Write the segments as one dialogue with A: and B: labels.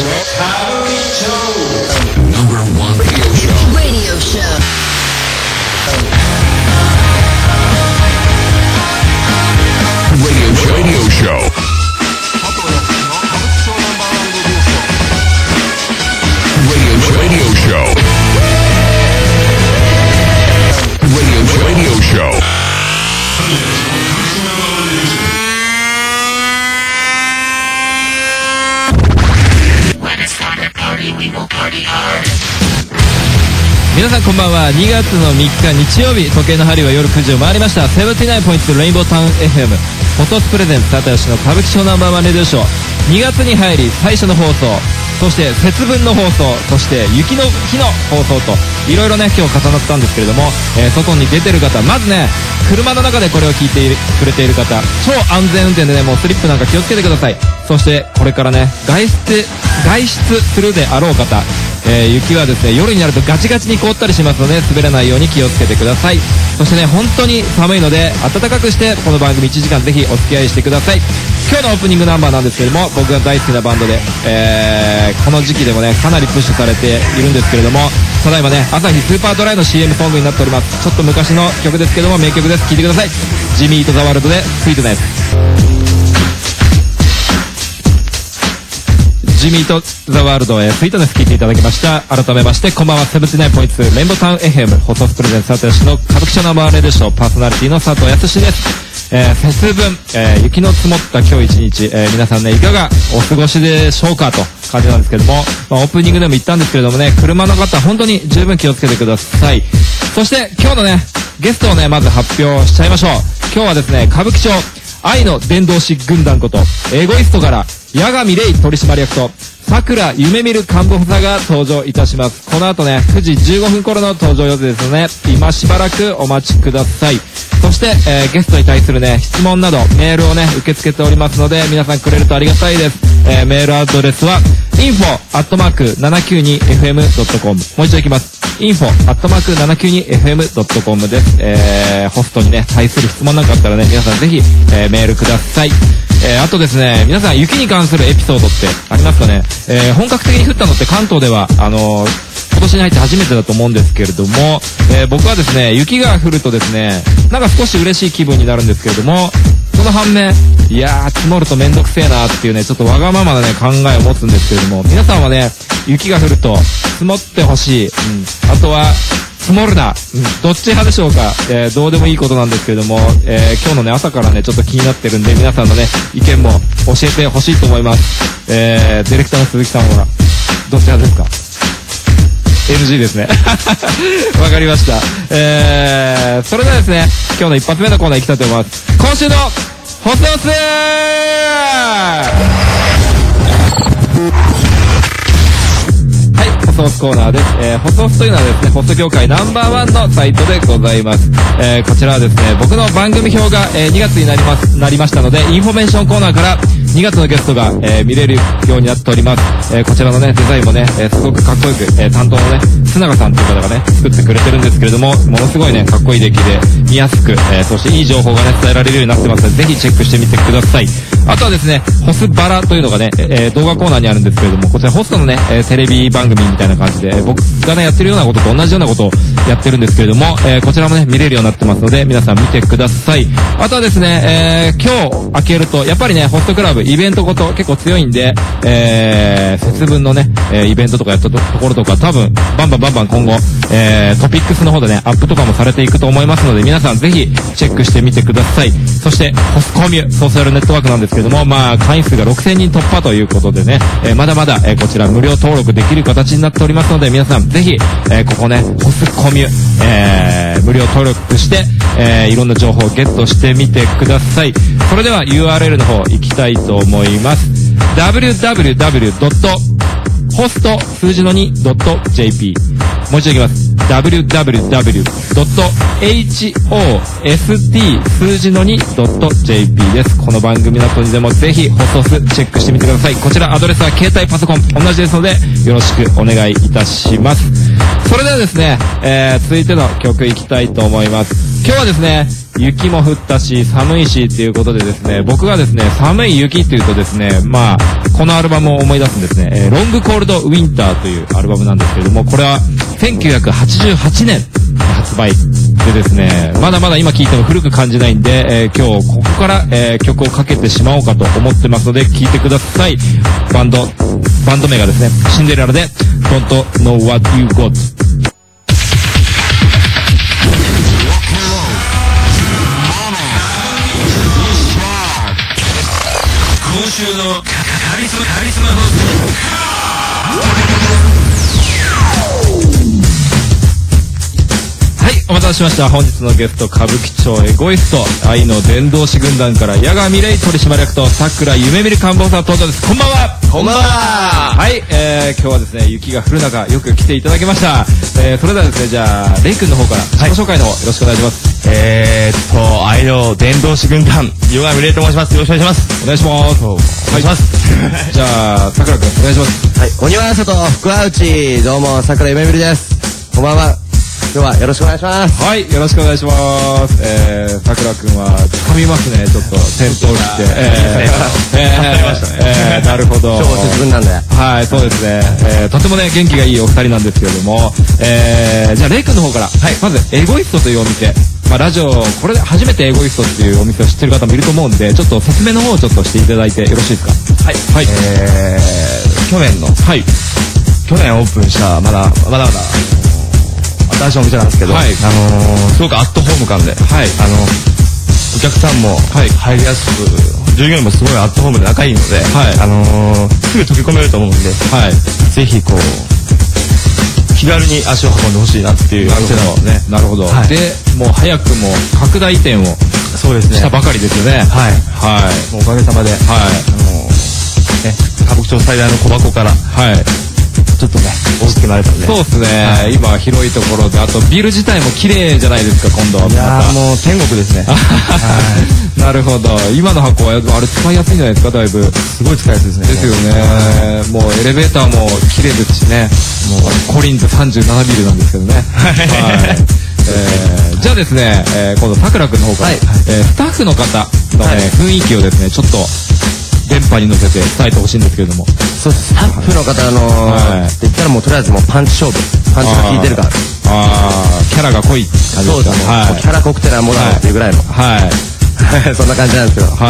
A: しの歌舞伎町 No.1 Radio Show Radio Show Radio Show Radio Show
B: 皆さんこんばんは。2月の3日日曜日、時計の針は夜9時を回りました。79.2レインボータウン FM フォトスプレゼンツ佐藤氏の歌舞伎町ナンバーワンレディオショー、2月に入り最初の放送、そして節分の放送、そして雪の日の放送といろいろね今日重なったんですけれども、外に出てる方、まずね車の中でこれを聞いてくれている方、超安全運転でねもうスリップなんか気をつけてください。そしてこれからね外出するであろう方、雪はですね夜になるとガチガチに凍ったりしますので滑らないように気をつけてください。そしてね本当に寒いので暖かくしてこの番組1時間ぜひお付き合いしてください。今日のオープニングナンバーなんですけれども、僕が大好きなバンドで、この時期でもねかなりプッシュされているんですけれども、ただいまねアサヒスーパードライの CM ソングになっております。ちょっと昔の曲ですけども名曲です。聴いてください。ジミーとザワールドでスイートネス。ジミーとザワールドへスイートネス聴いていただきました。改めましてこんばんは。79.2レインボータウン FM 放送スプレゼンツ佐藤氏の歌舞伎町ナンバーワンレディオショー、パーソナリティの佐藤康です。節分、雪の積もった今日一日、皆さんねいかがお過ごしでしょうかと感じなんですけども、オープニングでも言ったんですけれどもね、車の方本当に十分気をつけてください。そして今日のねゲストをねまず発表しちゃいましょう。今日はですね歌舞伎町愛の伝道師軍団ことエゴイストから八神レイ取締役と桜夢見る幹部補佐が登場いたします。この後ね9時15分頃の登場予定ですので今しばらくお待ちください。そして、ゲストに対するね質問などメールをね受け付けておりますので皆さんくれるとありがたいです。メールアドレスは info@792fm.com もう一度いきます。info@792fm.com です。ホストにね対する質問なんかあったらね皆さんぜひ、メールください。あとですね皆さん雪に関するエピソードってありますかね。本格的に降ったのって関東では今年に入って初めてだと思うんですけれども、僕はですね雪が降るとですねなんか少し嬉しい気分になるんですけれども、その反面いやー積もるとめんどくせえなっていうねちょっとわがままなね考えを持つんですけれども、皆さんはね雪が降ると積もってほしい、あとは積もるな、どっち派でしょうか。どうでもいいことなんですけれども、今日のね朝からねちょっと気になってるんで皆さんのね意見も教えてほしいと思います。ディレクターの鈴木さんはどっち派ですか。NG ですねわかりました。それではですね今日の一発目のコーナー行きたいと思います。今週のホストスはい、ホソースコーナーです。ホソースというのはですねホスト業界ナンバーワンのサイトでございます。こちらはですね僕の番組表が、2月になりましたのでインフォメーションコーナーから2月のゲストが、見れるようになっております。こちらのねデザインもね、すごくかっこよく、担当のね須永さんという方がね作ってくれてるんですけれども、ものすごいねかっこいい出来で見やすく、そしていい情報がね伝えられるようになってますのでぜひチェックしてみてください。あとはですねホスバラというのがね、動画コーナーにあるんですけれども、こちらホストのね、テレビ番組みたいな感じで僕がねやってるようなことと同じようなことをやってるんですけれども、こちらもね見れるようになってますので皆さん見てください。あとはですね、今日開けるとやっぱりねホストクラブイベントごと結構強いんで、節分のね、イベントとかやったところとか多分バンバン今後、トピックスの方でねアップとかもされていくと思いますので皆さんぜひチェックしてみてください。そしてホスコミュソーシャルネットワークなんですけれども、会員数が6000人突破ということでね、まだまだ、こちら無料登録できる形になっておりますので皆さんぜひ、ここねホスコミュ、無料登録して、いろんな情報をゲットしてみてください。それでは URL の方行きたいと思います。www.host2.jp もう一度いきます。www.host 数字の 2.jp です。この番組の後にでもぜひホソスチェックしてみてください。こちらアドレスは携帯パソコン同じですのでよろしくお願いいたします。それではですね、続いての曲いきたいと思います。今日はですね、雪も降ったし寒いしっていうことでですね、僕がですね、寒い雪っていうとですね、まあこのアルバムを思い出すんですね。ロングコールドウィンターというアルバムなんですけれども、これは1988年発売でですね、まだまだ今聴いても古く感じないんで、今日ここから、曲をかけてしまおうかと思ってますので聴いてください。バンド名がですね、シンデレラで Don't Know What You Got。
A: 今週のカリスマホス
B: ト。はい、お待たせしました。本日のゲスト、歌舞伎町エゴイスト愛の伝道師軍団から矢川美玲取締役と桜夢見る官房さん登場です。こんばんは。
C: こんばんは。
B: はい、今日はですね、雪が降る中よく来ていただきました。それではですね、じゃあレイ君の方から自己紹介の方よろしくお願いします。
C: 愛の伝道師軍団矢川美玲と申します。よろしくお願いします。
B: お願いします。
C: お願いします。
B: じゃあ桜君お願いします。
C: はい、鬼は外福は内、どうも桜夢見るです。こんばんは。今日はよろしくお願いします。
B: はい、よろしくお願いします。桜くんは掴みますね、ちょっと転倒して。なるほど。
C: 超節分なんで。
B: はい、そうですね。とてもね、元気がいいお二人なんですけれども、じゃあレイくんの方から、まずエゴイストというお店、まあラジオ、これで初めてエゴイストっていうお店を知ってる方もいると思うんで、ちょっと説明の方をちょっとしていただいてよろしいですか。
C: はい。
B: はい。
C: 去年の、
B: はい。
C: 去年オープンしたまだ新しいお店なんですけど、
B: はい、
C: すごくアットホーム感で、
B: はい、
C: お客さんも入りやすく、従業員もすごいアットホームで仲いいので、
B: はい、
C: すぐ溶け込めると思うんで、
B: はい、
C: ぜひこう気軽に足を運んでほしいなっていうお店なのでね。
B: なるほど。はい、でもう早くも拡大店を
C: そうですね
B: したばかりですよね。
C: はい、
B: はい、
C: もうおかげさまで、はい、ね、歌舞伎町最大の小箱から、はい、ちょっとね大きくなれたんで。
B: そうですね、はい、今広いところで、あとビル自体も綺麗じゃないですか。今度はまた、
C: いやもう天国ですね。
B: なるほど。今の箱はあれ使いやすいんじゃないですか。だいぶ
C: すごい使いやすいですね。
B: ですよね。もうエレベーターも綺麗ですしね。もうコリンズ37ビルなんですけどね。はい。じゃあですね、今度さくらくんの方から、はい、スタッフの方の、ね、雰囲気をですね、ちょっと電波に乗せて伝えてほしいんですけれども。
C: そうです。スタッフの方って言ったらもうとりあえずもうパンチ勝負、パンチが効いてるから。
B: キャラが濃い感じですか。
C: そうですね。キャラ濃くてなんぼだろうっていうぐらいの。はい。そんな感じなんですよ。
B: はい。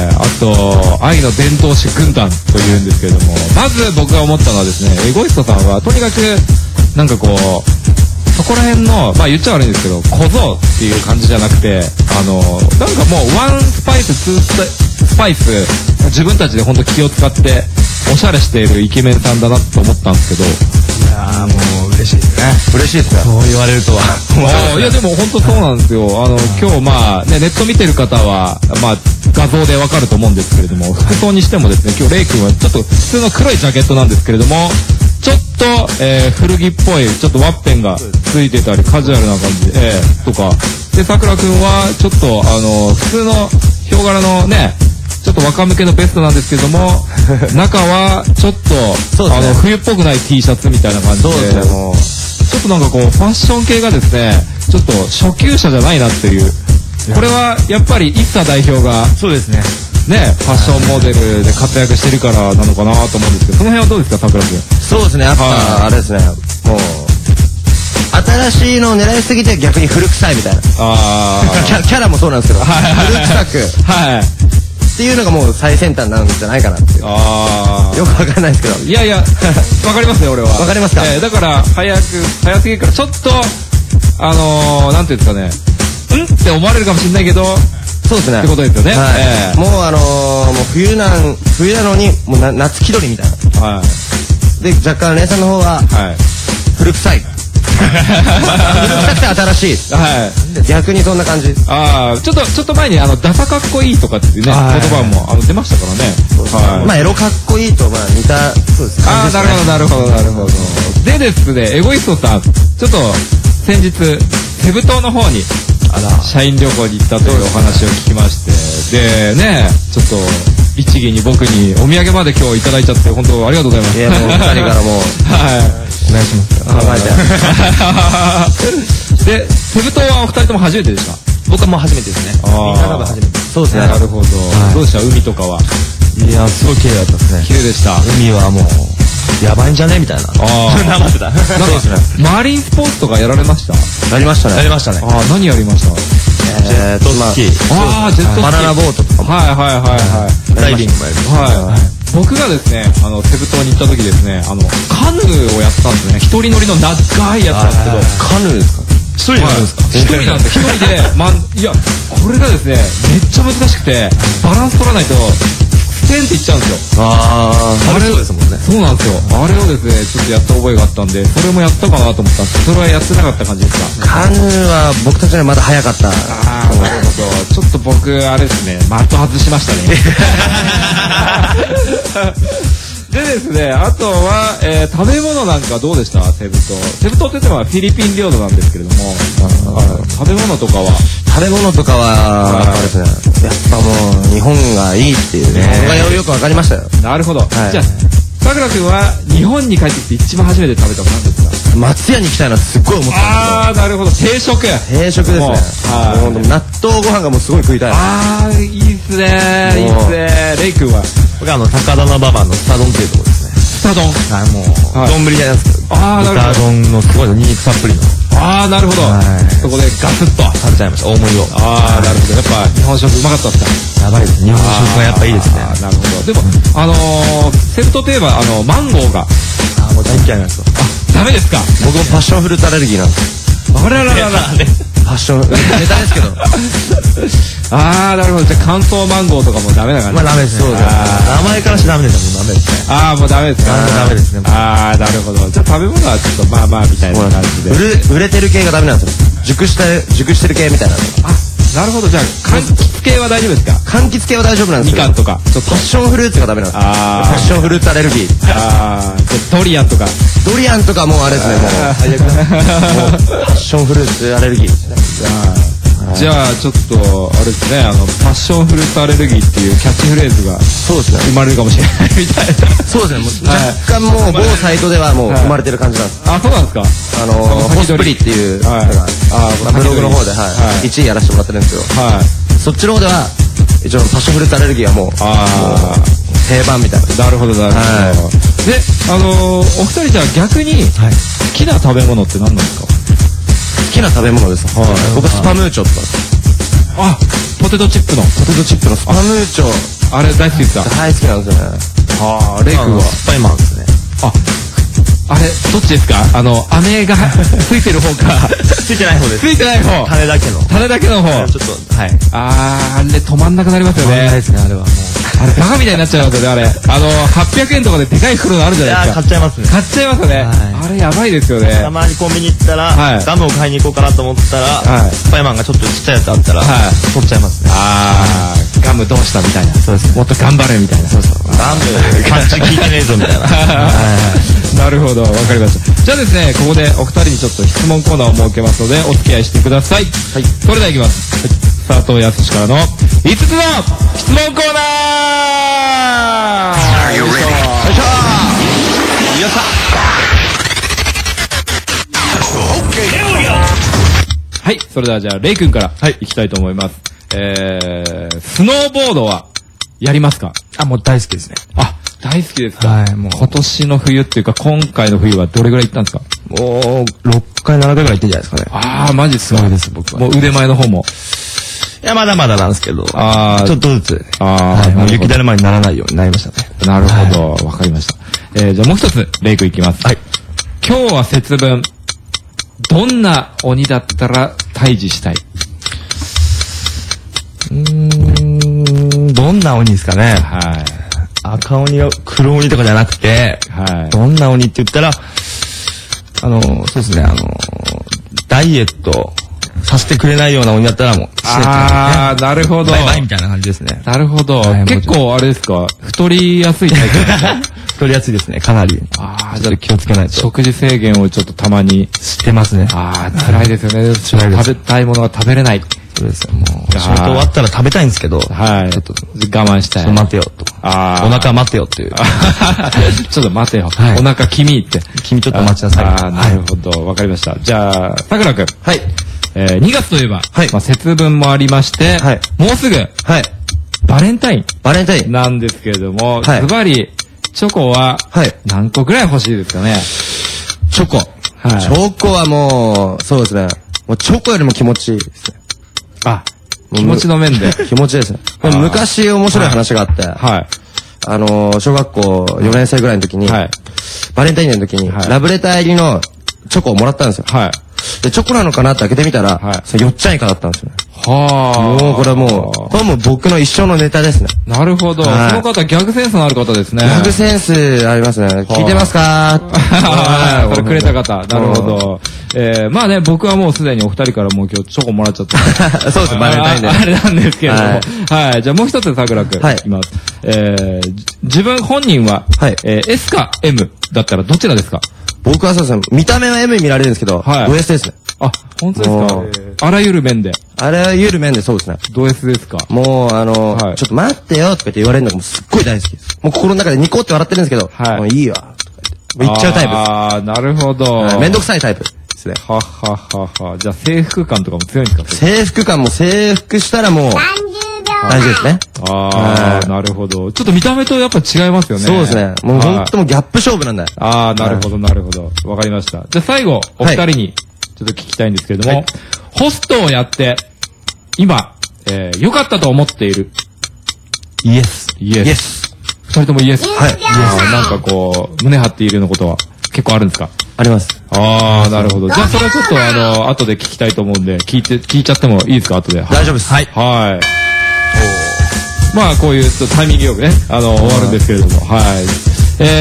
B: あと愛の伝統師軍団というんですけれども、まず僕が思ったのはですね、エゴイストさんはとにかくなんかこうそこら辺の、まあ言っちゃ悪いんですけど、小僧っていう感じじゃなくて、なんかもうワンスパイスツースパイス自分たちで本当気を使っておしゃれしているイケメンさんだなと思ったんですけど。
C: いやもう嬉しいですね。嬉しいですね。そう言われるとは。
B: いやでも本当そうなんですよ。今日まあね、ネット見てる方はまあ画像でわかると思うんですけれども、服装にしてもですね、今日レイ君はちょっと普通の黒いジャケットなんですけれども、ちょっと、古着っぽいちょっとワッペンがついてたりカジュアルな感じで、とかで、さくらくんはちょっと普通のヒョウ柄のね、ちょっと若向けのベストなんですけども中はちょっと、ね、冬っぽくない T シャツみたいな感じで、ちょっとなんかこうファッション系がですね、ちょっと初級者じゃないなっていう。これはやっぱりISSA代表が
C: そうですね、
B: ファッションモデルで活躍してるからなのかなと思うんですけど、その辺はどうですか、さくら君。
C: そうですね、やっぱあれですね、もう新しいのを狙いすぎて逆に古臭いみたいな。キャラもそうなんですけど、古臭くっていうのがもう最先端なんじゃないかなって。よくわかんないですけど。
B: いやいや、わかりますね、俺は。
C: わかりますか。
B: だから早すぎるからちょっとなんていうんですかね、って思われるかもしれないけど、
C: そうですね。
B: ってことですよね。
C: もうもう冬なのにもう夏気取りみたいな。で若干レイさんの方は古臭い。古臭くて新しい。逆にそんな感じ。ちょ
B: っと前にダサかっこいいとかっていうね言葉も出ましたからね。
C: まあエロかっこいいとまあ似たそうです。
B: なるほど。でですね、エゴイストさんちょっと先日セブ島の方に社員旅行に行ったというお話を聞きまして、でね、ちょっと律儀に僕にお土産まで今日いただいちゃって本当ありがとうございます。
C: いや、もう2人からもう
B: はい
C: お願いします。考
B: えてで、セブ島はお二人とも初めてでした？
C: 僕はもう初めてですね。みんな多分初めて。そうですね。
B: なるほど。どうでした海とかは？
C: いや、すごい綺麗だったですね。
B: 綺麗でした。
C: 海はもうやばいんじゃねみたいな。なまってた。そうですね。
B: マリンスポーツとかやられました？
C: やりましたね。やりましたね。
B: 何やりました？
C: ジェットスキー。
B: ジェットスキー。
C: バナナボートとかも。
B: はいはいはいはい。
C: ダイビングもやる。
B: はい。僕がですね、セブ島に行った時ですね、カヌーをやったんですね。一人乗りの長いやつなんですけど。
C: カヌーですか？一人なんですか？
B: 一人なんです。一人で、いや、これがですね、めっちゃ難しくて、バランス取らないと、ステンっていっちゃうんですよ。
C: あれそうですもんね。
B: そうなんですよ。あれをですね、ちょっとやった覚えがあったんで、それもやったかなと思ったんですけど、それはやってなかった感じですか？
C: カヌーは僕たちよりまだ早かった。
B: なるほど。ちょっと僕、あれですね、的外しましたね。でですね、あとは、食べ物なんかどうでした？セブ島。セブ島って言ってもフィリピン領土なんですけれども、食べ物とかは
C: やっぱですね、やっぱもう日本がいいっていうね、よくわかりましたよ。
B: なるほど。じゃあ、さくらくんは日本に帰ってきて一番初めて食べたの何ですか？
C: 松屋に行きたいなすっごい思ったんです
B: よ。なるほど。定食ですね。
C: 納豆ご飯がもうすごい食いたい。
B: いいっすね。いいっすね。レイ君は？
C: 僕は高田馬場のスタ丼っていうところですね。
B: スタ丼。
C: もう丼じゃないですけど。なるほど。スタ丼のすごいニンニクたっぷりの。
B: なるほど。そこでガツッと
C: 食べちゃいました。大盛りを。
B: なるほど。やっぱ日本食うまかったですか？
C: やばいです。日本食がやっぱいいですね。
B: なるほど。でもセブ島といえばマンゴーが
C: もう大嫌いなんですよ。
B: ダメですか？
C: 僕もパッションフルーツアレルギーなんです。
B: あらららら。
C: パッションネタですけど。
B: なるほど。じゃあ乾燥マンゴーとかもダメな感じ？
C: ダメです。そうです。名前からしてダメです。もうダメですね。
B: もうダメですか？
C: ダメですね。
B: なるほど。じゃあ食べ物はちょっとまあまあみたいな感じで。
C: 売れてる系がダメなんですよ。熟してる系みたいなの。
B: なるほど。じゃあ柑橘系は大丈夫ですか？
C: 柑橘系は大丈夫なんですけど。
B: みかんとか。
C: パッションフルーツがダメなんです。パッションフルーツアレルギー。
B: ドリアンとか。
C: ドリアンとかもうあれですね。もうパッションフルーツアレルギーですね。
B: じゃあちょっとあれですね、パッションフルーツアレルギーっていうキャッチフレーズが
C: そうですね
B: 生まれるかもしれないみたいな。
C: そうですね。若干もう某サイトではもう生まれてる感じなんです。
B: そうなんですか？
C: ホスプリっていうブログの方で1位やらせてもらってるんですよ。そっちの方では一応パッションフルーツアレルギーはもう定番みたいな。
B: なるほどなるほど。で、お二人じゃあ逆に好きな食べ物って何なんですか？
C: 好きな食べ物です。僕スパムーチョって
B: ポテトチップの
C: スパムーチョ
B: あれ大好きですか？
C: 大好きなんですよね。
B: レイ君は
C: スパイマンですね。
B: あれどっちですか？飴がついてる方か
C: ついてない方です。
B: ついてない方。
C: 種だけの方。
B: ちょっとあれ止まんなくなりますよね。
C: 止まんないですね。あれはもう
B: あれバカみたいになっちゃいますよね。あれ800円とかででかい袋のあるじゃないですか。
C: 買っちゃいますね。
B: 買っちゃいますよね。あれやばいですよね。
C: たまにコンビニ行ったらガムを買いに行こうかなと思ったらスパイマンがちょっとちっちゃいやつあったら取っちゃいますね。
B: ガムどうしたみたいな。
C: そうですね。
B: もっと頑張れみたいな。
C: ガムパンチ効いてねえぞみたいな。
B: なるほど、わかりました。じゃあですね、ここでお二人にちょっと質問コーナーを設けますのでお付き合いしてください。それではいきます。佐藤康からの5つの質問コーナー。よいしょ。よっしゃ。はい、それではじゃあレイ君からいきたいと思います。スノーボードはやりますか？
C: もう大好きですね。
B: 大好きですか？もう今年の冬っていうか今回の冬はどれぐらい行ったんですか？
C: もう6回7回ぐらい行ってんじゃないですかね。
B: マジっすか？
C: そうです僕は。
B: もう腕前の方も。
C: いやまだまだなんですけど。ちょっとずつ。雪だるまにならないようになりましたね。
B: なるほど、わかりました。じゃあもう一つレイ君いきます。今日は節分。どんな鬼だったら退治したい？
C: どんな鬼ですかね。赤鬼や黒鬼とかじゃなくて、どんな鬼って言ったら、そうですね、ダイエットさせてくれないような鬼だったらもう、
B: なるほど。
C: バイバイみたいな感じですね。
B: なるほど。結構あれですか、太りやすいタイプですか？
C: 太りやすいですね、かなり。
B: ああ、
C: じゃあ気をつけないと。
B: 食事制限をちょっとたまに
C: してますね。
B: ああ、辛いですよね。
C: 辛いです。
B: 食べたいものが食べれない。
C: そうですよ、もう。仕事終わったら食べたいんですけど、
B: はい。
C: ちょっと
B: 我慢したい。
C: 待てよと。
B: ああ。
C: お腹待てよっていう。
B: ちょっと待てよ。
C: はい。
B: お腹君って。
C: 君ちょっと待ちなさい。
B: ああ、なるほど。わかりました。じゃあ、さくらくん。
C: はい。
B: 2月といえば、
C: はい。
B: まあ、節分もありまして、はい。もうすぐ、はい。バレンタインなんですけれども、ズバリ、チョコは、何個ぐらい欲しいですかね。
C: チョコ。はい。チョコはもう、そうですね。もうチョコよりも気持ちいいですね。
B: あ、気持ちの面で。
C: 気持ちいいですね。昔面白い話があって、はい。小学校4年生ぐらいの時に、はい。バレンタインの時に、ラブレター入りのチョコをもらったんですよ。はい。で、チョコなのかなって開けてみたら、それよっちゃんイカだったんですよね。はあ。もうこれはもう僕の一生のネタですね。
B: なるほど。その方、ギャグセンスのある方ですね。
C: ギャグセンスありますね。聞いてますか
B: これくれた方。なるほど。まあね、僕はもうすでにお二人からもう今日チョコもらっちゃった。
C: そうです、バレンタインで。
B: あれなんですけれども。はい。じゃあもう一つ、桜くん。はい。いきます。自分本人は、S か M だったらどちらですか？
C: 僕はそうですね、見た目は M に見られるんですけど、ド S ですね。
B: あ、本当ですか？あらゆる面で。
C: あらゆる面でそうですね。
B: ド S ですか？
C: もうちょっと待ってよとかって言われるのがもうすっごい大好きです。もう心の中でニコって笑ってるんですけど、もういいわとか言っちゃうタイプです。
B: ああ、なるほど。
C: めんどくさいタイプですね。
B: はははは。じゃあ制服感とかも強いんですか？
C: 制服感も制服したらもう、大事ですね。
B: ああ、なるほど。ちょっと見た目とやっぱ違いますよね。
C: そうですね。もうほんともギャップ勝負なんだよ。
B: ああ、なるほど、なるほど。わかりました。じゃあ最後、お二人にちょっと聞きたいんですけれども、ホストをやって、今、良かったと思っている。
C: イエス。
B: イエス。二人ともイエス。はい。イエス。なんかこう、胸張っているようなことは結構あるんですか？
C: あります。
B: ああ、なるほど。じゃあそれはちょっと後で聞きたいと思うんで、聞いちゃってもいいですか？後で。
C: 大丈夫です。
B: はい。はい。まあこういうタイミングよくね、終わるんですけれども、はい。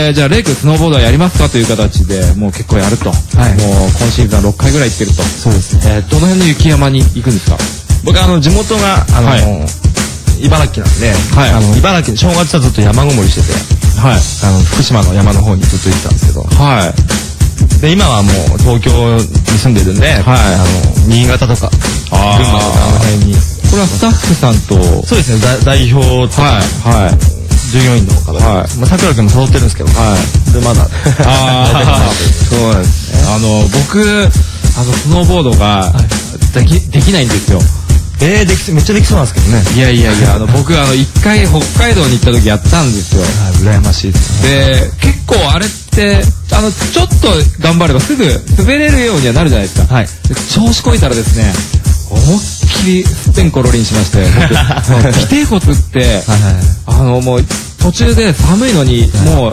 B: じゃあレイ君スノーボードはやりますかという形で、もう結構やると。はい。もう今シーズンは6回ぐらい行ってると。
C: そうですね。
B: どの辺の雪山に行くんですか？
C: 僕地元が、茨城なんで、はい。茨城で正月はずっと山ごもりしてて、はい。福島の山の方にずっと行ってたんですけど、はい。で、今はもう東京に住んでるんで、はい。新潟とか、群馬とか辺に。
B: これはスタッフさんと、
C: そうですね、代表と、はい。はい。従業員の方、はい。まあ、桜くんも揃ってるんですけど、はい。で、まだ。ああ、
B: そうなんですね。僕、スノーボードが、できないんですよ。
C: めっちゃできそうなんですけどね。
B: いや、僕一回北海道に行った時やったんですよ。
C: 羨ましいです
B: ね。で、結構あれって、ちょっと頑張ればすぐ滑れるようにはなるじゃないですか。はい。調子こいたらですね、思いっきりすってんころりにしまして、僕、尾てい骨って、もう途中で寒いのに、もう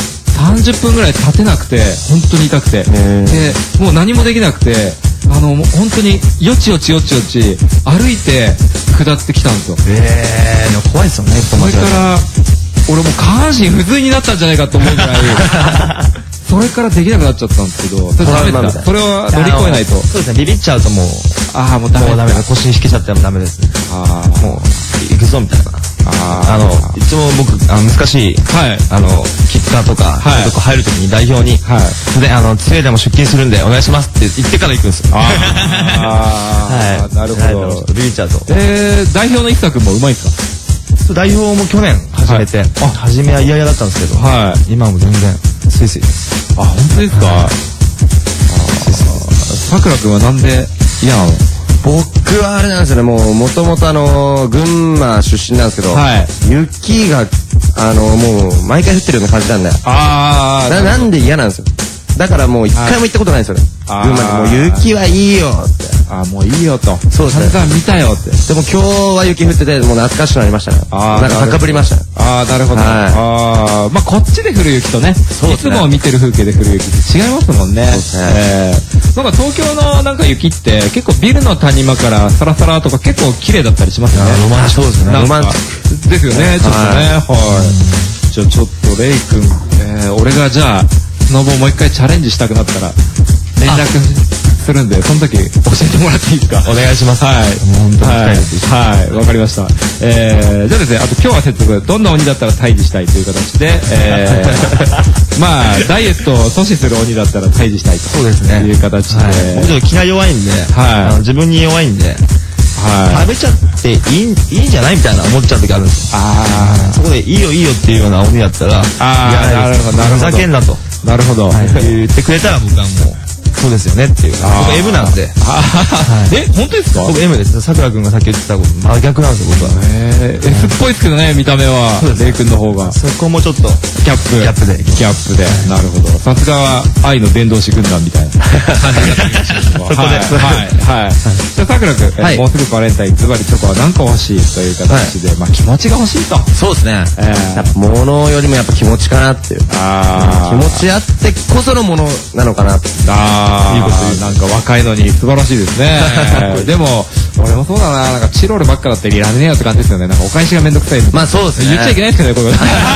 B: 30分ぐらい立てなくて、本当に痛くて。で、もう何もできなくて、本当によちよち歩いて下ってきたんですよ。
C: でも怖いですよね。
B: それから俺もう下半身不随になったんじゃないかと思うぐらいそれからできなくなっちゃったんですけど、それダメですか？それは乗り越えないと。
C: そうですね、ビビっちゃうともう、
B: もうダメだ。
C: 腰に引けちゃってもダメですね。もう行くぞみたいな。いつも僕難しいキッカーとか入るときに代表にでスウェーデンも出勤するんでお願いしますって言ってから行くんですよ。
B: はい、なるほど。
C: ビビっちゃうと。
B: 代表の一作もうまいですか？
C: 代表も去年始めて、初めは嫌々だったんですけど、今も全然スイスイです。
B: あ、本当ですか？さくらくんはなんで嫌なの？
C: 僕はあれなんですよね、もともと群馬出身なんですけど、雪がもう毎回降ってるような感じなんだよ。なんで嫌なんですよ。だからもう一回も行ったことないんですよね。群馬にもう雪はいいよって。
B: もういいよと。
C: そうですね。
B: 散々見たよって。
C: でも今日は雪降ってて、もう懐かしくなりましたね。なんか高ぶりましたね。
B: なるほど。まあこっちで降る雪とね、いつも見てる風景で降る雪って違いますもんね。なんか東京のなんか雪って結構ビルの谷間からサラサラとか結構綺麗だったりしますよね。
C: ロマンチックですね。
B: ロマンチックですよね、ちょっとね。はい。じゃあちょっとレイ君、俺がじゃあスノボもう一回チャレンジしたくなったら連絡するんで、その時教えてもらっていいですか？
D: お願いします。
B: はい。
D: 本当に
B: はい。わかりました。じゃあですね、あと今日は接続、どんな鬼だったら退治したいという形で、まあ、ダイエットを阻止する鬼だったら退治したいと。
D: そうですね。
B: いう形で。
D: 僕ちょっと気が弱いんで、自分に弱いんで、食べちゃっていいんじゃないみたいな思っちゃう時あるんですよ。そこでいいよいいよっていうような鬼だったら、
B: なるほど。
D: ふざけんなと。
B: なるほど。
D: 言ってくれたら僕はもう、そうですよねっていう。僕 M なんで。
B: 本当ですか？
D: 僕 M です。さくらくんがさっき言ってたこと真逆なんですよ、僕は。
B: S っぽいですけどね、見た目は。レイ君の方が。
D: そこもちょっと、
B: キャップで。なるほど。さすがは愛の伝道師軍団みたいな感じになってきましたけども。はい。じゃあ、さくらくん、もうすぐバレンタイン、ズバリチョコは何個欲しいという形で、まあ気持ちが欲しいと。
C: そうですね。やっぱ物よりもやっぱ気持ちかなっていう。気持ちあってこそのものなのかなって。
B: いいこと言う。なんか若いのに素晴らしいですね。でも、俺もそうだな、なんかチロルばっかだったらいらねえよって感じですよね。なんかお返しがめんどくさい。
C: まあそうですね。
B: 言っちゃいけないですけどね、こ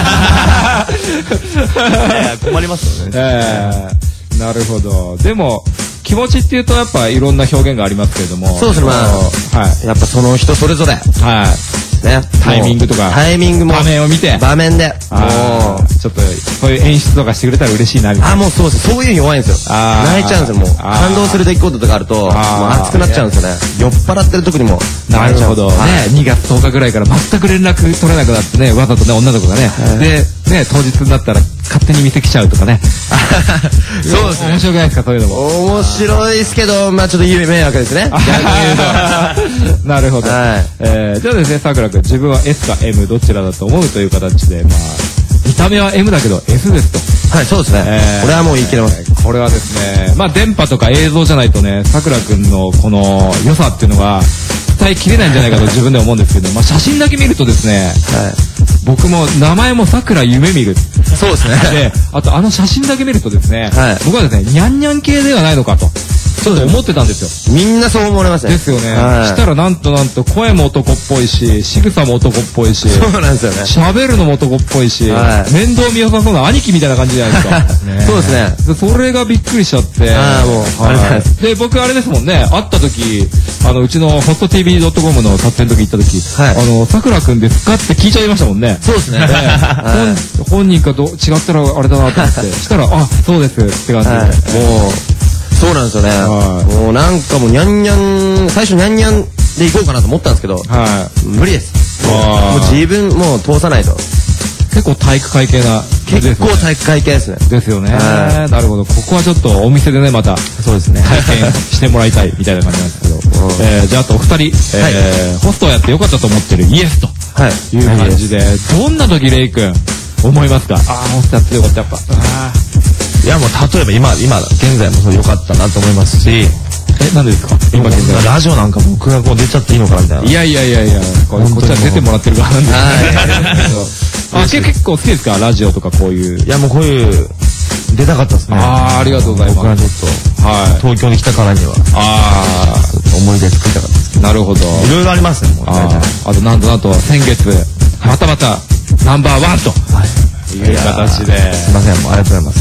B: れ。
D: 困りますよね。
B: なるほど。でも、気持ちっていうとやっぱいろんな表現がありますけれども。
C: そうですね、まあ、やっぱその人それぞれ。ね、
B: タイミングとか。
C: タイミングも。
B: 場面を見て。
C: 場面で。
B: もう、ちょっと、そういう演出とかしてくれたら嬉しいな、みたいな。
C: もうそうです。そういうの弱いんですよ。泣いちゃうんですよ、もう。感動する出来事とかあると、もう熱くなっちゃうんですよね。酔っ払ってる時にも。
B: なるほど。ね、2月10日ぐらいから全く連絡取れなくなってね、わざとね、女の子がね。で、ね、当日になったら勝手に店来ちゃうとかね。
C: そうですね。
B: 面白くないですか、そういうのも。
C: 面白いですけど、まあちょっと言う迷惑ですね。
B: なるほど。じゃあですね、さくらくん、自分は S か M どちらだと思うという形で、まあ、見た目は M だけど S ですと。
C: はい、そうですね。これはもう言い切れます。
B: これはですね、まあ電波とか映像じゃないとね、さくらくんのこの良さっていうのが伝えきれないんじゃないかと自分で思うんですけど、まあ写真だけ見るとですね、僕も名前もさくら夢見る。
C: そうですね。
B: で、あと写真だけ見るとですね、僕はですね、ニャンニャン系ではないのかと。ちょっと思ってたんですよ。
C: みんなそう思われますね。
B: ですよね。したらなんと声も男っぽいし、仕草も男っぽいし、
C: そうなんですよね。
B: 喋るのも男っぽいし、面倒見良さそうな兄貴みたいな感じじゃないですか。
C: そうですね。
B: それがびっくりしちゃって。で、僕あれですもんね、会った時、うちのホスト TV.com の撮影の時行った時、さくらくんですかって聞いちゃいましたもんね。
C: そうですね。
B: 本人か違ったらあれだなと思って、したら、そうですって感じで。もう、
C: そうなんですよね。もうなんかもうニャンニャン、最初ニャンニャンで行こうかなと思ったんですけど、無理です。もう自分もう通さないと。
B: 結構体育会系な。
C: 結構体育会系ですね。
B: ですよね。なるほど。ここはちょっとお店でね、また、そうですね。体験してもらいたいみたいな感じなんですけど。じゃああとお二人、ホストをやってよかったと思ってるイエスという感じで、どんな時レイ君思いますか？ホストやってよかった、やっぱ。
D: いやもう例えば今現在もそう良かったなと思いますし、
B: 何でですか？今現在
D: ラジオなんか僕がこう出ちゃっていいのかなみたいな。
B: いやこっちは出てもらってる側なんですけど。結構好きですか？ラジオとかこういう。
D: いやもうこういう出たかったですね。
B: ありがとうございます。
D: 僕はちょっと東京に来たからには思い出作りたかったですけど。
B: なるほど。
D: いろいろありますね。
B: あとなんと先月またナンバーワンと。いう形で。
D: すいません、もうありがとうございます。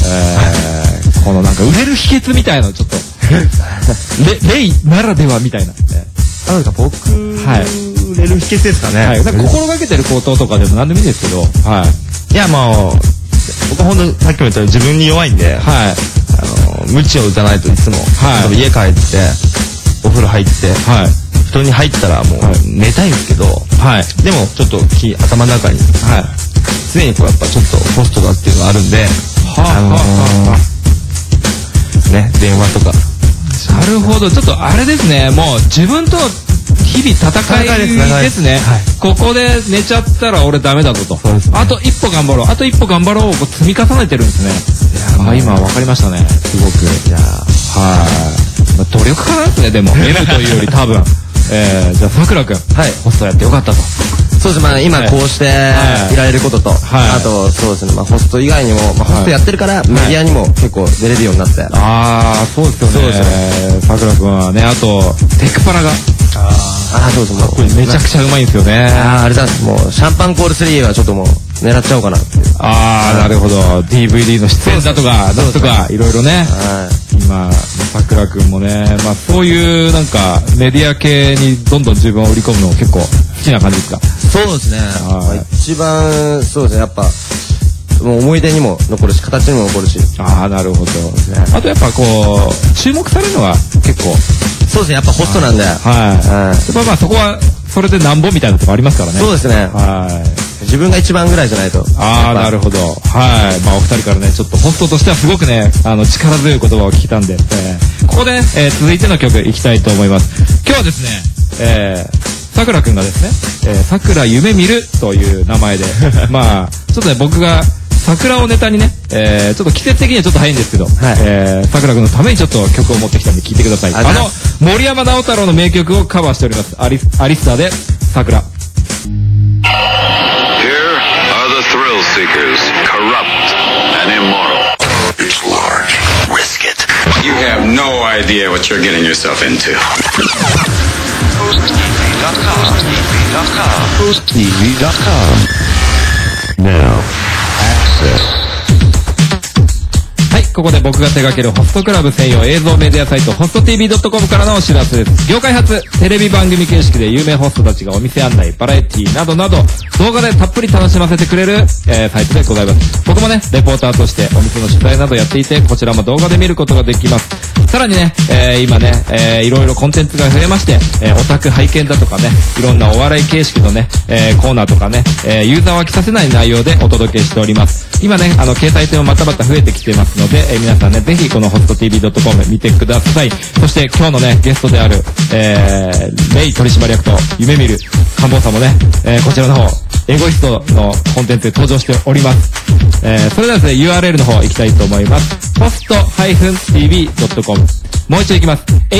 B: このなんか売れる秘訣みたいなちょっとレイならではみたいな。
D: なんか僕売れる秘訣ですかね。
B: なんか心がけてることとかでも何でもいいですけど。
D: いやもう僕は本当にさっきも言ったように自分に弱いんで、無知を打たないといつも家帰ってお風呂入って布団に入ったらもう寝たいんですけど、でもちょっと頭の中に。常にこうやっぱちょっとホストだっていうのがあるんで、ね、電話とか。
B: なるほど、ちょっとあれですね、もう自分と日々戦いですね。ここで寝ちゃったら俺ダメだぞと。あと一歩頑張ろうを積み重ねてるんですね。今わかりましたね、すごく。努力家なんですね、でも。M というより多分。じゃあ、さくらくん。ホストやってよかったと。
C: そうですね、今こうしていられることと、あとそうですね、ホスト以外にも、ホストやってるからメディアにも結構出れるようになって。
B: そうですよね。さくらくんはね、あと、テクパラが。
C: そうです。かっこいい。
B: めちゃくちゃうまいんですよね。
C: あれだ、もう、シャンパンコール3はちょっともう、狙っちゃおうかなって。
B: なるほど。DVD の出演だとか、いろいろね。今、桜くんもね、そういうなんか、メディア系にどんどん自分を売り込むの結構好きな感じですか？
C: そうですね。一番、そうですね、やっぱ、もう思い出にも残るし、形にも残るし。
B: なるほど。あとやっぱこう、注目されるのが結構。
C: そうですね、やっぱホストなんで。やっ
B: ぱそこは、それでなんぼみたいなとこありますからね。
C: そうですね。自分が一番ぐらいじゃないと。
B: なるほど。お二人からね、ちょっとホストとしてはすごくね、力強い言葉を聞いたんで、ここで、続いての曲いきたいと思います。今日はですね、さくらくんがですね、さくら夢見るという名前で、ちょっとね、僕が桜をネタにね、ちょっと季節的にはちょっと早いんですけど、さくらくんのためにちょっと曲を持ってきたんで聴いてください。森山直太朗の名曲をカバーしております。アリスターで、桜。
A: Thrill seekers, corrupt and immoral. It's large. Risk it. You have no idea what you're getting yourself into. HostTV.com. Now, access.
B: ここで僕が手掛けるホストクラブ専用映像メディアサイト HostTV.com からのお知らせです。業界初テレビ番組形式で有名ホストたちがお店案内、バラエティなどなど動画でたっぷり楽しませてくれる、サイトでございます。僕もね、レポーターとしてお店の取材などやっていて、こちらも動画で見ることができます。さらにね、今ね、いろいろコンテンツが増えまして、オタク拝見だとかね、いろんなお笑い形式のね、コーナーとかね、ユーザーは飽きさせない内容でお届けしております。今ね、掲載店もまたまた増えてきてますので、皆さんね、ぜひこの HostTV.com 見てください。そして今日のね、ゲストである、レイ取締役と夢見る官房さんもね、こちらの方、エゴイストのコンテンツで登場しております。それではですね、URL の方行きたいと思います。host-tv.com もう一度行きます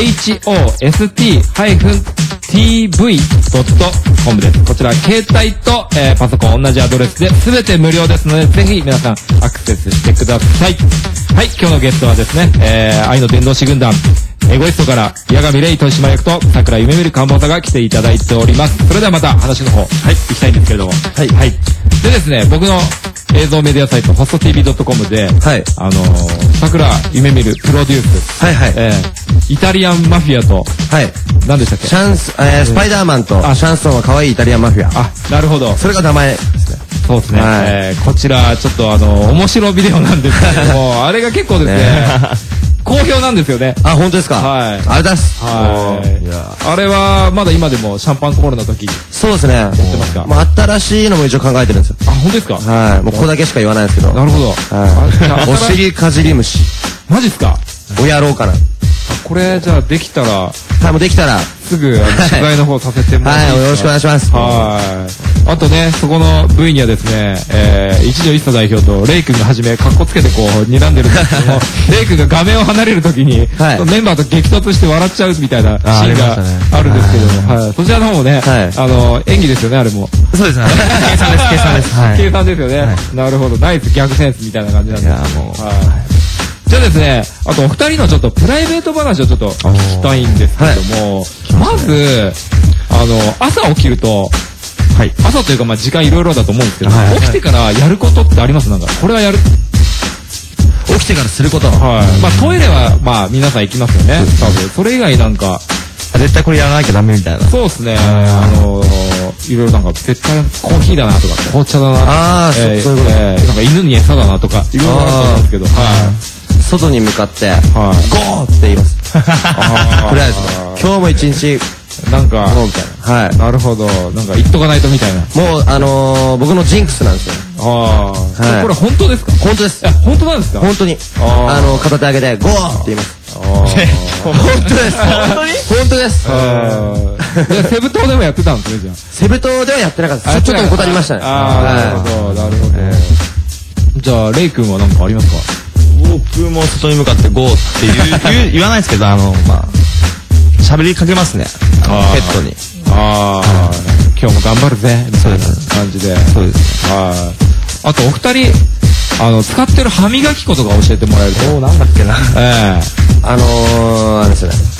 B: 。host-tv.com です。こちら、携帯と、パソコン同じアドレスで、すべて無料ですので、ぜひ皆さんアクセスしてください。はい、今日のゲストはですね、愛の伝道師軍団、エゴイストから、矢上レイ取締役と、桜夢見る官房さんが来ていただいております。それではまた話の方、行きたいんですけれども。でですね、僕の映像メディアサイト、HostTV.com で、桜夢見るプロデュース、イタリアンマフィアと、何でしたっけ？
C: スパイダーマンと、シャンソンは可愛いイタリアンマフィア。
B: なるほど。
C: それが名前ですね。
B: そうですね。こちら、ちょっと面白ビデオなんですけども、あれが結構ですね、好評なんですよね。
C: 本当ですか？あれだす。
B: あれは、まだ今でもシャンパンコールの時。
C: そうですね。やってますか？新しいのも一応考えてるんですよ。
B: 本当ですか？
C: もうここだけしか言わないですけど。な
B: るほど。
C: お尻かじり虫。
B: マジっすか？
C: をやろうかな。
B: これ、じゃあできたら、
C: もうできたら、
B: すぐ取材の方させてもらっていいですか？
C: よろしくお願いします。
B: あとね、そこの部位にはですね、一条一茶代表とレイ君がはじめ、カッコつけてこう、睨んでるんですけども、レイ君が画面を離れるときに、メンバーと激突して笑っちゃうみたいなシーンがあるんですけども、そちらの方もね、演技ですよね、あれも。
D: そうですね。計算です、計算です。
B: 計算ですよね。なるほど。ナイスギャグセンスみたいな感じなんですけども。じゃあですね、あとお二人のちょっとプライベート話をちょっと聞きたいんですけども、まず、朝起きると、朝というか時間いろいろだと思うんですけど、起きてからやることってあります？なんか、これはやる。
C: 起きてからすること。
B: トイレは、皆さん行きますよね。多分。それ以外なんか、
D: 絶対これやらなきゃダメみたいな。
B: そうですね。いろいろなんか、絶対コーヒーだなとか、紅茶だなとか、そういうことなんか犬に餌だなとか、いろいろあると思うんですけど、
C: 外に向かって、ゴーって言います。とりあえず、今日も一日、
B: なんか、
C: みたいな。
B: なるほど。なんか言っとかないとみたいな。
C: もう、僕のジンクスなんですよ。
B: これ本当ですか？
C: 本当です。
B: 本当なんですか？
C: 本当に。片手上げて、ゴーって言います。本当です。本当です。
B: セブ島でもやってたんですね、じゃあ。
C: セブ島ではやってなかったです。ちょっと怠りましたね。
B: なるほど、なるほど。じゃあ、レイ君は何かありますか？
D: 僕も外に向かってゴーって言わないですけど、喋りかけますね。ペットに。
B: 今日も頑張るぜ、みたいな感じで。
D: そうです。
B: あと、お二人、使ってる歯磨き粉とか教えてもらえると。
D: なんだっけな。
C: あれですね。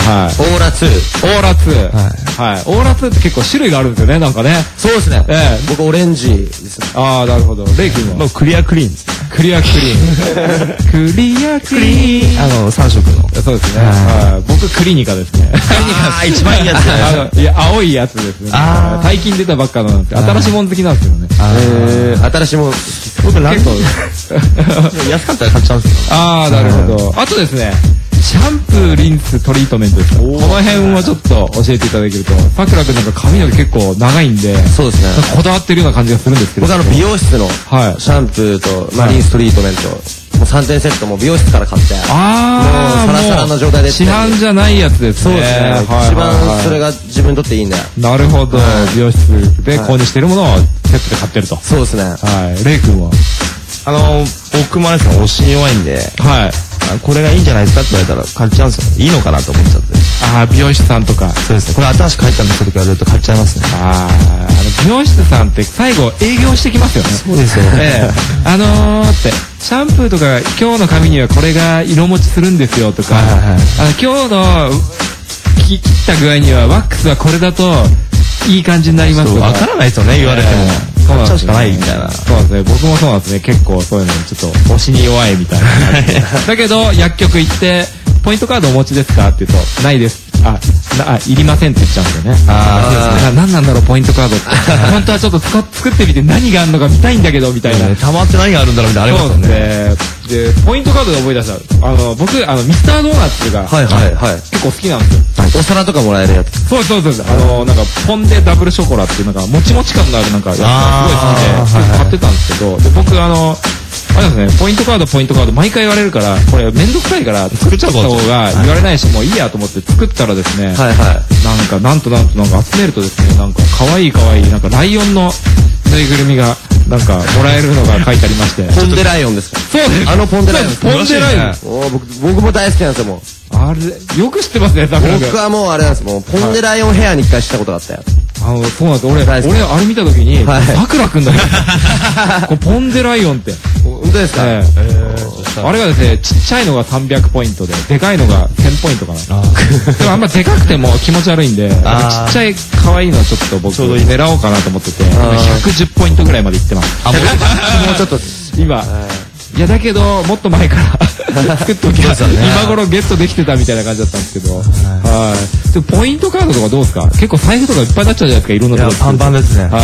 B: はい。
C: オーラ2。
B: オーラ2。はい。オーラ2って結構種類があるんですよね、なんかね。
C: そうですね。僕オレンジですね。
B: ああ、なるほど。レイ君は
D: クリアクリーン。
B: クリアクリーン。クリアクリーン。
D: 3色の。
B: そうですね。はい。僕クリニカですね。
C: ああ、一番いいやつね。
B: いや、青いやつですね。最近出たばっかのなんて、新しいもん好きなんですよね。
C: 新しいもん。
D: 僕なんと、安かったら買っちゃうんですよ。
B: ああ、なるほど。あとですね、シャンプー、リンス、トリートメントですか。この辺はちょっと教えていただけると、さくらくんなんか髪の毛結構長いんで、
C: そうですね。
B: こだわってるような感じがするんですけど。
C: 僕美容室のシャンプーと、リンス、トリートメント、もう3点セットも美容室から買って、
B: あ
C: もうサラサラの状態で。
B: 市販じゃないやつですね。
C: そうですね。一番それが自分にとっていいんだよ。
B: なるほど。美容室で購入してるものをセットで買ってると。
C: そうですね。
B: はい。レイ君は
D: 僕もあれですね、推しに弱いんで、
B: はい。
D: これがいいんじゃないですかって言われたら買っちゃうんですよ。いいのかなと思っちゃって。
B: ああ、美容師さんとか。
D: そうですね。これ新しく入ったんですよとか言われると買っちゃいますね。
B: ああ、美容師さんって最後営業してきますよね。
D: そうですよね。
B: って、シャンプーとか今日の髪にはこれが色持ちするんですよとか、今日の切った具合にはワックスはこれだといい感じになりますとか。
D: わからないですよね、言われても。買っちゃうしかないみたいな。
B: そうですね。僕もそうなんですね。結構そういうのちょっと推しに弱いみたいな感じで。だけど薬局行ってポイントカードお持ちですかって言うと、ないです。いりませんって言っちゃうんですよね。何なんだろう、ポイントカードって。本当はちょっと作ってみて何があるのか見たいんだけど、みたいな。
D: 溜まって何があるんだろうみたいなありますよね。
B: で、ポイントカードで思い出した。僕、ミスタードーナツが、結構好きなんですよ。
C: お皿とかもらえるやつ。
B: そう。なんか、ポンデダブルショコラっていう、なんか、もちもち感のあるなんか、やつがすごい好きで、買ってたんですけど、で、僕、あれですね、ポイントカード、毎回言われるから、これめんどくさいから、作っちゃった方が言われないし、もういいやと思って作ったらですね、なんと集めるとですね、なんか、可愛い、なんか、ライオンのぬいぐるみが、なんか、もらえるのが書いてありまして。
C: ポンデライオンですか？
B: そうです。
C: ポンデライオン。
B: ポンデライ
C: オン。僕も大好きなんですよ、もう。
B: あれ、よく知ってますね、桜君。
C: 僕はもうあれなんです、もう、ポンデライオンヘアに一回したことがあったよ。
B: そうなんです。俺、あれ見たときに、桜くんだけど、ポンデライオンって。
C: 本当ですか？
B: あれがですね、ちっちゃいのが300ポイントで、でかいのが1000ポイントかな。でもあんまでかくても気持ち悪いんで、ちっちゃい可愛いのをちょっと僕狙おうかなと思ってて、110ポイントぐらいまでいってます。
C: もうちょっと、
B: 今。いやだけどもっと前から作っておきましたね。今頃ゲットできてたみたいな感じだったんですけど、はい。でもポイントカードとかどうですか？結構財布とかいっぱいになっちゃうじゃないですか、いろんなところ。
D: パンパンですね。
B: はい。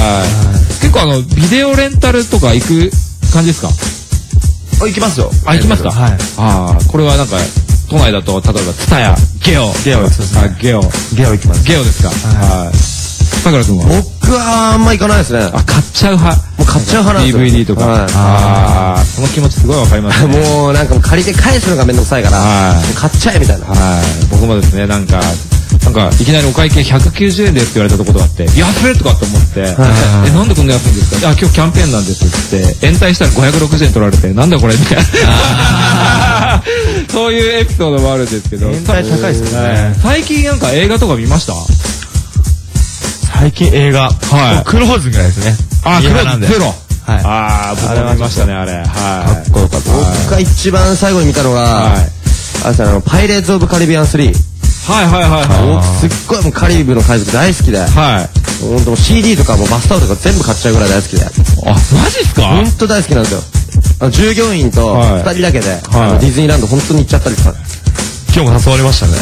B: 結構ビデオレンタルとか行く感じですか？
D: 行きますよ。
B: 行きますか？はい。これはなんか都内だと例えばツタヤ、ゲオですね。ゲオ行きます。ゲオですか？はい。さくらくんは？
C: 僕はあんま行かないですね。
B: 買っちゃう派。
C: もう買っちゃう派なんですよ。
B: DVD とか。その気持ちすごいわかりますね。
C: もうなんか借りて返すのがめんどくさいから、買っちゃえみたいな。
B: 僕もですね、なんかいきなりお会計190円ですって言われたところがあって、安いとかって思って、なんでこんな安いんですか？今日キャンペーンなんですって、延滞したら560円取られて、なんだこれみたいな。そういうエピソードもあるんですけど。
D: 延滞高いですね。
B: 最近なんか映画とか見ました？
D: 最近映画。クローズぐらいですね。
B: クローズゼロ。
D: 僕
B: も見ましたね、あれ。
C: かっこよかった。僕が一番最後に見たのが、パイレーツ・オブ・カリビアン3。僕すっごいもうカリブの海賊大好きで。本当 CD とかもバスタオルとか全部買っちゃうぐらい大好きで。
B: マジっすか？
C: 本当大好きなんですよ。従業員と2人だけで、ディズニーランド本当に行っちゃったりとか。
D: 今日も誘われましたね。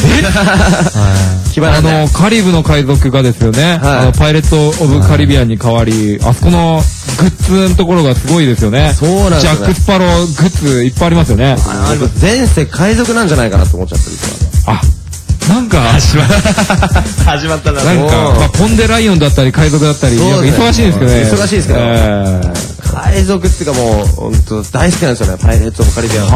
B: カリブの海賊がですよね、パイレット・オブ・カリビアンに代わり、あそこのグッズのところがすごいですよね。
C: そうなんですよ。
B: ジャック・スパローグッズいっぱいありますよね。
C: 前世海賊なんじゃないかなと思っちゃったりとか。
B: なんか
D: 始まったな。
B: なんかポンデライオンだったり海賊だったり忙しいんですけどね。
C: 忙しいですけど、海賊っていうかもう本当大好きなんですよね、パイレーツ・オブ・カリビアン。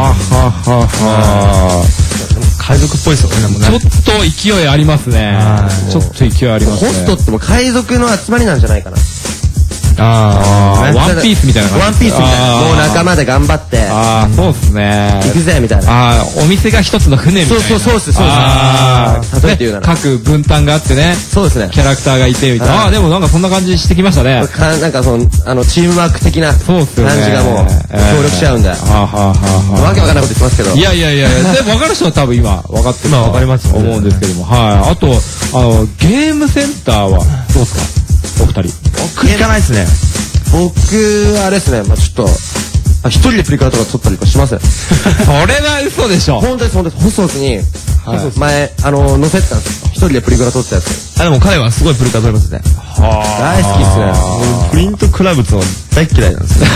D: 海賊っぽいですよね。
B: ちょっと勢いありますね。ちょっと勢いありますね。
C: ホストっても海賊の集まりなんじゃないかな。
B: ワンピースみたいな感じ。
C: ワンピースみたいな。もう仲間で頑張って。
B: そうっすね。
C: 行くぜみたいな。
B: お店が一つの船みたいな。
C: そうです。例えて言うなら。
B: 各分担があってね。
C: そうですね。
B: キャラクターがいてみたいな。でもなんかそんな感じしてきましたね。
C: なんかチームワーク的な感じがもう、協力しちゃうんで。わけわかんないこと言ってますけど。
B: いや、でも分かる人は多分今分かってる。
D: 分かります
B: と思うんですけども。あと、ゲームセンターはどうですかお二人。
C: 僕行かないですね。僕、あれですね、ちょっと、一人でプリクラとか撮ったりとかします。
B: それは嘘でしょ。
C: 本当です。細くに、前、載せてたんですよ。一人でプリクラ撮ったやつ。
D: でも彼はすごいプリクラ撮りますね。
C: 大好きっすね。
D: プリントクラブの大嫌いなんですよ。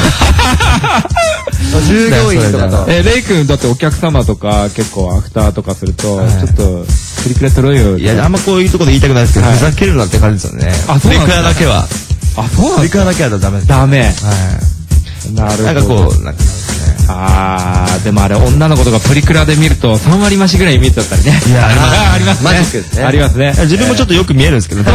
C: 従業員とかと。
B: レイ君だってお客様とか結構アフターとかすると、ちょっと、プリクラ撮ろうよ。
D: いや、あんまこういうところで言いたくないですけど、ふざけるなって感じですよね。プリクラだけは。
B: そうなんですか。
D: プリクラだけはダメです。
B: ダメ。なるほど。
D: なんかこう、なんか
B: でもあれ女の子とかプリクラで見ると3割増しぐらい見えちゃったりね。
D: いや、
B: ありますね。
C: マジックですね。
B: ありますね。
D: 自分もちょっとよく見えるんですけどね。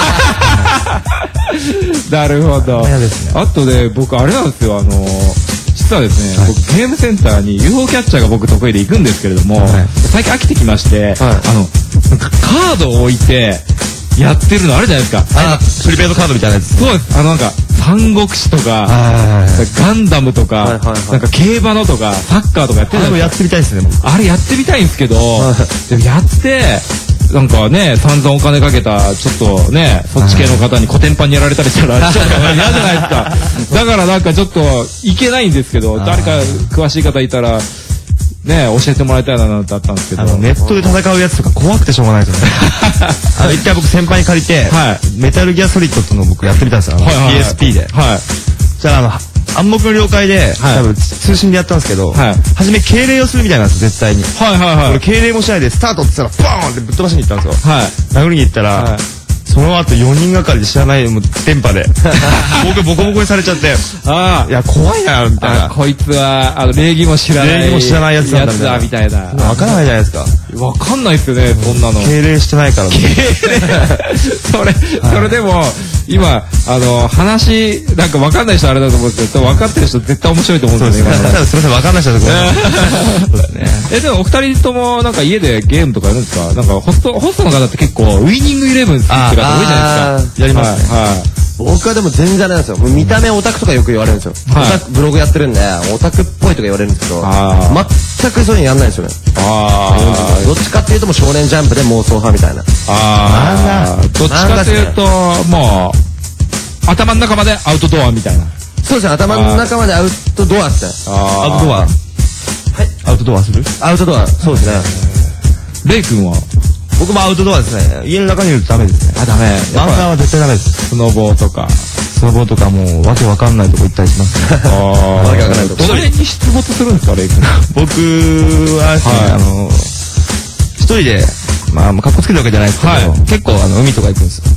B: なるほど。あとで僕あれなんですよ、実はですね、僕ゲームセンターに UFO キャッチャーが僕得意で行くんですけれども、最近飽きてきまして、なんかカードを置いてやってるのあるじゃないですか。
D: プリペイドカードみたいなやつ。
B: そうです。なんか三国志とかガンダムとかなんか競馬のとかサッカーとかやってるの。
D: やってみたいですね。
B: あれやってみたいんですけど、でもやってなんかね散々お金かけたちょっとねそっち系の方にコテンパンにやられたりしたらちょっと嫌じゃないですか。だからなんかちょっといけないんですけど、誰か詳しい方いたらね教えてもらいたいななんてあったんですけど、
D: ネットで戦うやつとか怖くてしょうがないですよね。一回僕先輩に借りて、メタルギアソリッドっていうのを僕やってみたんですよ。PSP で。じゃあ暗黙の了解で、多分通信でやったんですけど、初め敬礼をするみたいなんですよ、絶対に。俺敬礼もしないでスタートって言ったら、ボーンってぶっ飛ばしに行ったんですよ。殴りに行ったら、その後4人がかりで知らない電波で僕ボコボコにされちゃって、いや怖いなみたいな。
B: こいつは礼儀も知らない
D: やつなんだ
B: みたいな。
D: わからないじゃないですか。
B: わかんないっすよね、そんなの。
D: 敬礼してないから。敬
B: 礼それでも今話なんかわかんない人あれだと思うんですけど、分かってる人絶対面白いと思うんですよね。
D: すみません、わかんない人だと思う。
B: でもお二人ともなんか家でゲームとかやるんですか？なんかホストの方って結構ウイニングイレブン好きって方多いじゃないですか。
D: やりますね。
C: 僕はでも全然あれなんですよ。見た目オタクとかよく言われるんですよ。ブログやってるんでオタクっぽいとか言われるんですけど、全くそういうのやんないんですよね。どっちかっていうともう少年ジャンプで妄想派みたいな。
B: どっちかっていうともう頭の中までアウトドアみたいな。
C: そうですね、頭の中までアウトドアっすね。
D: アウトドア。アウトドアする？
C: アウトドア、そうですね。
B: レイ君は？
D: 僕もアウトドアですね。家の中にいるとダメですね。
B: ダメ。
D: 漫画は絶対ダメです。
B: スノボーとか
D: もうわけわかんないとこ行ったりしますね。
C: わけわかんないとこ。
B: それに出没するんですか、レイ君？
D: 僕は一人でかっこつけるわけじゃないですけど、結構海とか行くんですよ。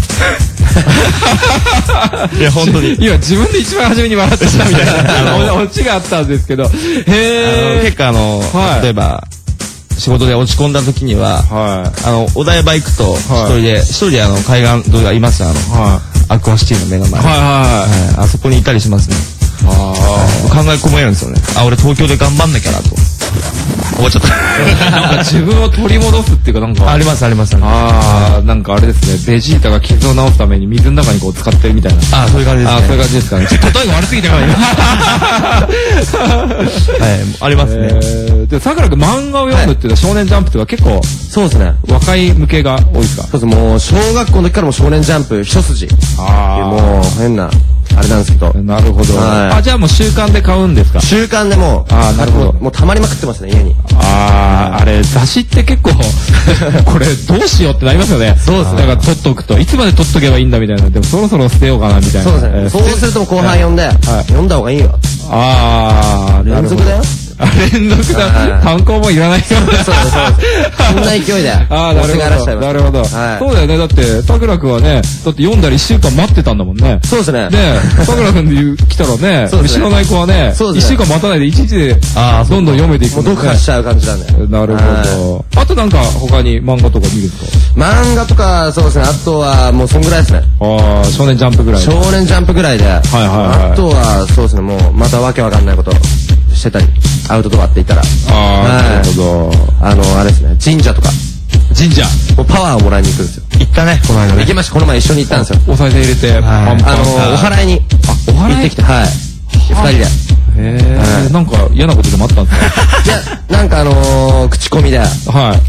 D: いや本当に
B: 今自分で一番初めに笑ってたみたいなオチがあったんですけど、
D: 結構例えば仕事で落ち込んだ時にはお台場行くと一人で海岸沿いがいます。アクアシティの目の前にあそこにいたりしますね。考え込めるんですよね。俺東京で頑張んなきゃなと思っちゃった。
B: なんか自分を取り戻すっていうかなんか
D: あります。
B: なんかあれですね、ベジータが傷を治すために水の中にこう使ってるみたいな。
D: そういう感じですね。
B: そういう感じですかね。例えが悪すぎたから
D: ありますね。
B: で、さくらくん漫画を読むっていうのは少年ジャンプとか結構
C: そうですね、
B: 若い向けが多いですか？
C: そうです。もう小学校の時からも少年ジャンプ一筋。もう変なあれなんですけど。
B: なるほど。じゃあもう週刊で買うんですか？
C: 週刊でも
B: なるほど。
C: もう溜まりまくってますね、家に。
B: あれ雑誌って結構これどうしようってなりますよね。
C: そうですね。
B: だから取っとくといつまで取っとけばいいんだみたいな。でもそろそろ捨てようかなみたいな。
C: そうですね。そうすると後半読んで読んだ方がいいよ。
B: 連
C: 続だよ。
B: 連続単行もいらないよ。
C: そうそんな勢いで。
B: ああ、なるほど。なるほど。そうだよね。だって、さくらくんはね、だって読んだら1週間待ってたんだもんね。
C: そうですね。
B: ねさくらくんで来たらね、知らない子はね、1週間待たないで1日でどんどん読めていく。
C: もう読破しちゃう感じなんだよ。
B: なるほど。あとなんか他に漫画とか見るんですか？
C: 漫画とか、そうですね。あとはもうそんぐらいですね。
B: ああ、少年ジャンプぐらい。
C: 少年ジャンプぐらいで。あとは、そうですね。もう、またわけわかんないことしてたり、アウトドアって言ったら。
B: ああ、なるほど。
C: あれですね。神社とか。
B: 神社。
C: パワーをもらいに行くんですよ。
D: 行ったね、この間ね。
C: 行きました。この前一緒に行ったんですよ。
B: お賽銭入れて、
C: お祓いに。
B: お祓い
C: 行ってきて、はい。二人で。
B: なんか嫌なことでもあったんですか？
C: いや、なんか口コミで。はい。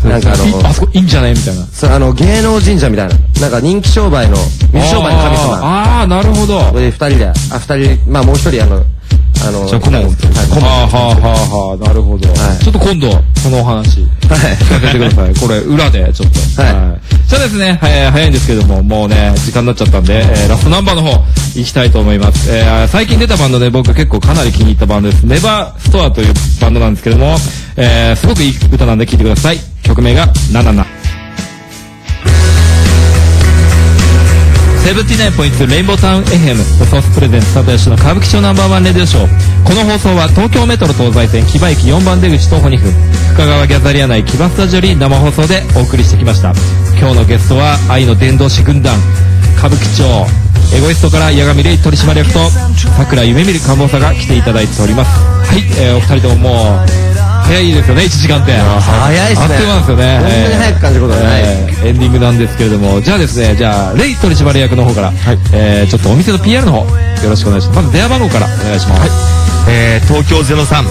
C: なんか
B: あそこいいんじゃないみたいな。
C: そう、芸能神社みたいな。なんか人気商売の、水商売の神様。
B: ああ、なるほど。
C: で、二人で、まあもう一人
D: 顧問。
B: はあ、なるほど。ちょっと今度、このお話、聞かせてください。これ、裏で、ちょっと。じゃあですね、早いんですけども、もうね、時間になっちゃったんで、ラストナンバーの方、行きたいと思います。最近出たバンドで僕結構かなり気に入ったバンドです。ネバーストアというバンドなんですけども、すごくいい歌なんで聴いてください。曲名が、77。79.2 レインボータウン FM ホソースプレゼンツ佐藤義の歌舞伎町ナンバーワンレディオショー。この放送は東京メトロ東西線木場駅4番出口徒歩2分深川ギャザリア内木場スタジオに生放送でお送りしてきました。今日のゲストは愛の伝道師軍団歌舞伎町エゴイストから八神レイ取締役と桜夢見る官房さんが来ていただいております。はい、お二人とももう早いですよね、1時間って。
C: 早いですね。
B: あっという間ですよね。
C: こんなに早く感じることはない。
B: エンディングなんですけれども、じゃあですね、レイ取締役の方から、ちょっとお店の PR の方、よろしくお願いします。まず電話番号からお願いします。
D: 東京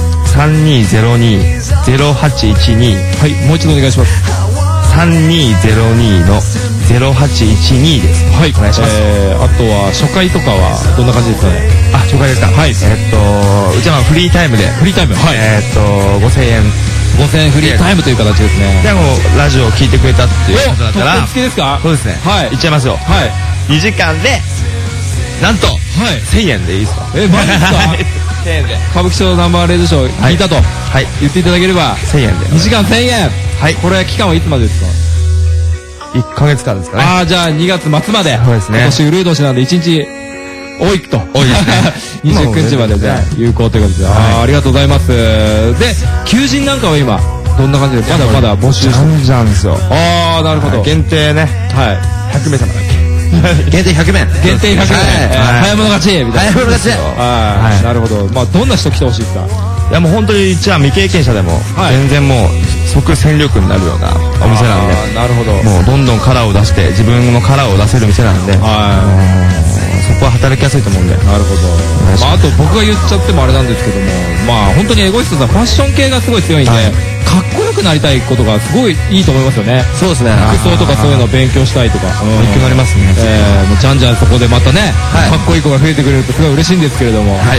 D: 03-3202-0812。
B: はい、もう一度お願いします。
D: 3202の0812です。
B: はい、お願いします。あとは初回とかはどんな感じですかね？
D: あ、初回ですか。はい。うちはフリータイムで。
B: フリータイム。はい。
D: 5000円。
B: 5000円フリータイムという形ですね。
D: でもラジオを聞いてくれたっていうことだったら。
B: 特典付きですか？
D: そうですね。
B: はい。
D: いっちゃいますよ。
B: はい。
D: 2時間でなんと1000円でいいですか？
B: マジですか？1000円で。歌舞伎町ナンバーレイドショー聞いたと言っていただければ
D: 1000円で。
B: 2時間1000円。
D: はい。
B: これ期間はいつまでですか
D: ？1ヶ月間ですかね。
B: ああ、じゃあ2月末まで。
D: そうですね。
B: 今年ウルー年なんで1日多いと。
D: 多いですね。
B: 29日までじゃあ有効ということで。ありがとうございます。で、求人なんかは今、どんな感じでまだ募集して
D: る？じゃんですよ。
B: ああ、なるほど。
D: 限定ね。
B: はい。
D: 100名様だっけ？
C: 限定100名。
B: 限定100名。早物勝ちみたいな。
C: 早物勝ち。
B: はい。なるほど。まあ、どんな人来てほしいですか？
D: いや、もう本当にじゃあ未経験者でも、全然もう、即戦力になるようなお店なんで。
B: なるほど。
D: もうどんどんカラーを出して、自分のカラーを出せる店なんで。そこは働きやすいと思うんで。
B: なるほど。まあ、あと僕が言っちゃってもあれなんですけども、まあ、本当にエゴイストさん、ファッション系がすごい強いんで、かっこよくなりたいことがすごいいいと思いますよね。
C: そうですね。
B: 服装とかそういうのを勉強したいとか。
D: 勉強になりますね。
B: もうじゃんじゃんそこでまたね、かっこいい子が増えてくれるとすごい嬉しいんですけれども。はい。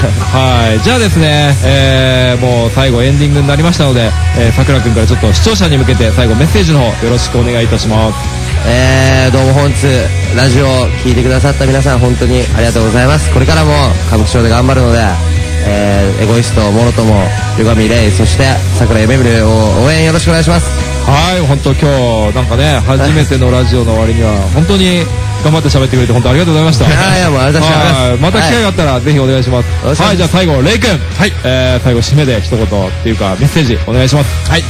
B: じゃあですね、もう最後エンディングになりましたので、さくらくんからちょっと視聴者に向けて最後メッセージの方よろしくお願いいたします。
C: どうも本日ラジオを聞いてくださった皆さん本当にありがとうございます。これからも歌舞伎町で頑張るので、エゴイスト、モロトモ、ゆがみレイ、そして桜夢見るを応援よろしくお願いします。
B: はい、本当今日なんかね、初めてのラジオの終わりには本当に頑張って喋ってくれて本当ありがとうございました。
C: いや、もうありがとうございます。
B: また機会があったらぜひお願いします。はい、じゃあ最後レイ君、はい、最後締めで一言っていうかメッセージお願いします。
D: はい、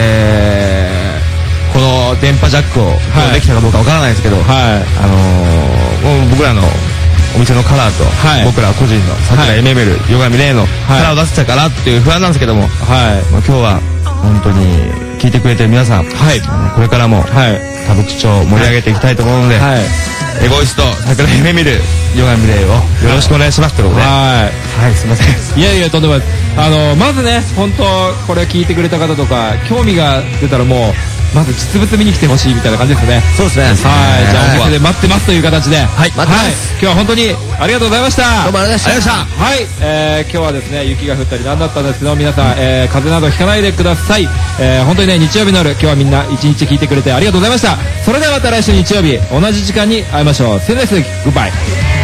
D: この電波ジャックをできたかどうかわからないですけど、もう僕らのお店のカラーと、僕ら個人の桜夢見るヨガミレイのカラーを出せたかなっていう不安なんですけども、今日は本当に聞いてくれてる皆さん、これからも歌舞伎町盛り上げていきたいと思うので、エゴイスト桜夢見るヨガミレイをよろしくお願いしますということで、すいません。
B: いやいや、とんでもないです。まずね、本当これ聞いてくれた方とか興味が出たらもうまず実物見に来てほしいみたいな感じですね。
C: そうですね。
B: はい、じゃあお店で待ってますという形で、
C: 待ってます。
B: 今日は本当にありがとうございました。
C: どうもありがとうございました。
B: はい、今日はですね、雪が降ったりなんだったんですけど、皆さん、風邪などひかないでください。本当にね、日曜日の夜、今日はみんな一日聞いてくれてありがとうございました。それではまた来週日曜日、同じ時間に会いましょう。See you next week. Goodbye.